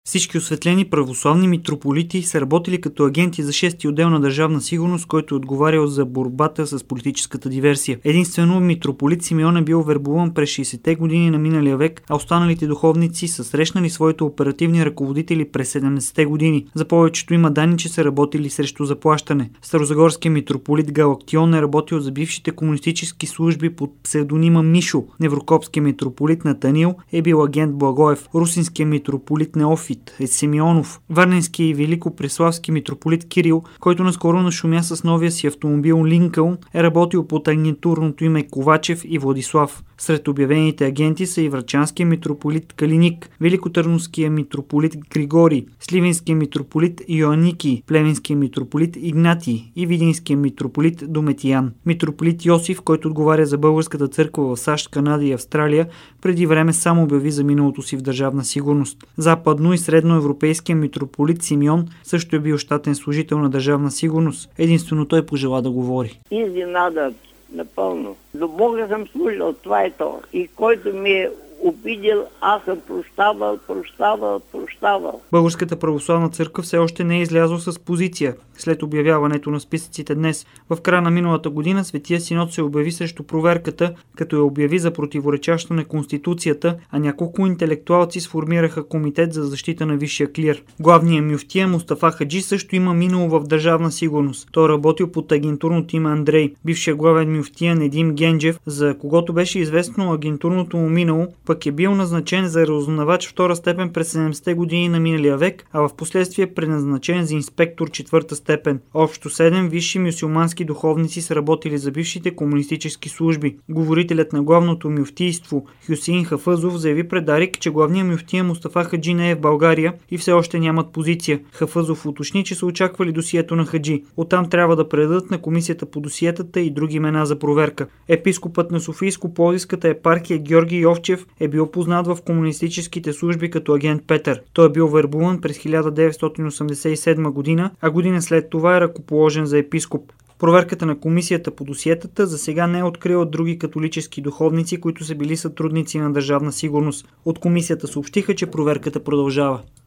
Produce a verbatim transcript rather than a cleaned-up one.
Всички осветлени православни митрополити са работили като агенти за шести отдел на Държавна сигурност, който е отговарял за борбата с политическата диверсия. Единствено митрополит Симеон е бил вербуван през шейсетте години на миналия век, а останалите духовници са срещнали своите оперативни ръководители през седемдесетте години. За повечето има данни, че са работили срещу заплащане. Старозагорският митрополит Галактион е работил за бившите комунистически служби под псевдонима Мишо. Неврокопският митрополит Натанил е бил агент Благоев. Русинският митрополит Неофит е Симеонов. Варненски и великопреславски митрополит Кирил, който наскоро нашумя с новия си автомобил Линкълн, е работил под агентурното име Ковачев и Владислав. Сред обявените агенти са и врачанския митрополит Калиник, великотърновския митрополит Григорий, сливенския митрополит Йоанники, плевенския митрополит Игнатий и видинския митрополит Дометиян. Митрополит Йосиф, който отговаря за българската църква в САЩ, Канада и Австралия, преди време само обяви за миналото си в Държавна сигурност. Западно и средноевропейския митрополит Симеон също е бил щатен служител на Държавна сигурност. Единствено той пожела да говори. Изненадат напълно. До Бога съм служил, това е то. И който ми е обидел, аз съм прощавал, прощавал, прощавал. Българската православна църква все още не е излязла с позиция след обявяването на списъците днес. В края на миналата година Светия Синод се обяви срещу проверката, като я обяви за противоречаща на Конституцията, а няколко интелектуалци сформираха комитет за защита на висшия клир. Главният мюфтия Мустафа Хаджи също има минало в Държавна сигурност. Той работил под агентурното име Андрей. Бившият главен мюфтия Недим Генджев, за когото беше известно агентурното му минало, пък е бил назначен за разузнавач втора степен през седемдесетте години на миналия век, а в последствие преназначен за инспектор четвърта степен. Общо седем висши мюсюлмански духовници са работили за бившите комунистически служби. Говорителят на главното мюфтийство Хюсеин Хафъзов заяви пред Дарик, че главният мюфтия Мустафа Хаджи не е в България и все още нямат позиция. Хафъзов уточни, че са очаквали досието на Хаджи. Оттам трябва да предадат на комисията по досиетата и други имена за проверка. Епископът на Софийско-Пловдивската епархия Георги Йовчев е бил познат в комунистическите служби като агент Петър. Той е бил вербуван през хиляда деветстотин осемдесет и седма година, а година след това е ръкоположен за епископ. Проверката на комисията по досиетата за сега не е открила други католически духовници, които са били сътрудници на Държавна сигурност. От комисията съобщиха, че проверката продължава.